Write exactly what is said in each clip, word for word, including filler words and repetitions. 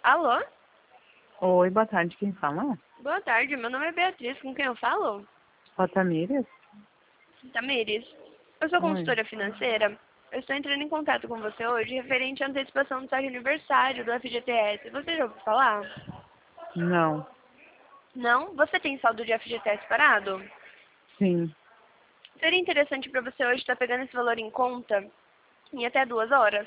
Alô? Oi, boa tarde, quem fala? Boa tarde, meu nome é Beatriz, com quem eu falo? Otamires? Tamires. Eu sou Oi. consultora financeira. Eu estou entrando em contato com você hoje referente à antecipação do seu aniversário do F G T S. Você já ouviu falar? Não. Não? Você tem saldo de F G T S parado? Sim. Seria interessante para você hoje estar pegando esse valor em conta em até duas horas?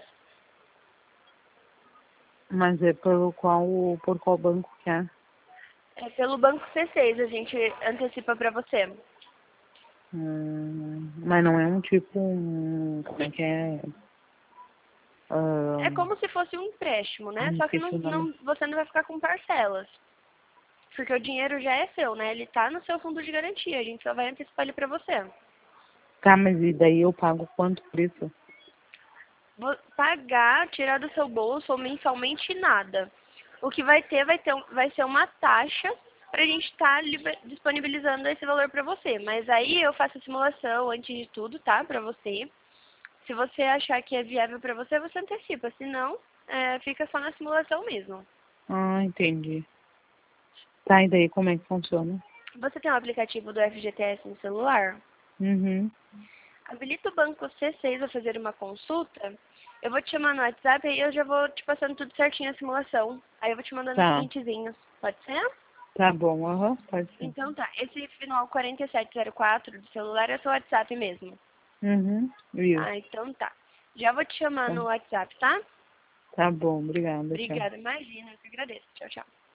Mas é pelo qual, por qual banco que é? É pelo Banco C seis, a gente antecipa para você. Hum, mas não é um tipo, um, como é que é? É Um, como se fosse um empréstimo, né? ai, Só que não, esqueci o nome. não, você não vai ficar com parcelas. Porque o dinheiro já é seu, né? Ele tá no seu fundo de garantia. A gente só vai antecipar ele pra você. Tá, mas e daí eu pago quanto por isso? Vou pagar, tirar do seu bolso ou mensalmente nada. O que vai ter vai, ter, um- vai ser uma taxa pra gente estar disponibilizando esse valor pra você. Mas aí eu faço a simulação antes de tudo, tá? Pra você. Se você achar que é viável pra você, você antecipa. Se não, é, fica só na simulação mesmo. Ah, entendi. Tá, e daí como é que funciona? Você tem o aplicativo do F G T S no celular? Uhum. Habilita o banco C seis a fazer uma consulta. Eu vou te chamar no WhatsApp e eu já vou te passando tudo certinho a simulação. Aí eu vou te mandando os Tá. printzinhos. Pode ser? Tá bom, aham, pode ser. Então tá. Esse final quarenta e sete zero quatro do celular é seu WhatsApp mesmo. Uhum, isso. Ah, então tá. Já vou te chamar Tá, no WhatsApp, tá? tá bom, obrigada, tchau. Obrigada. Imagina, eu que agradeço. Tchau, tchau.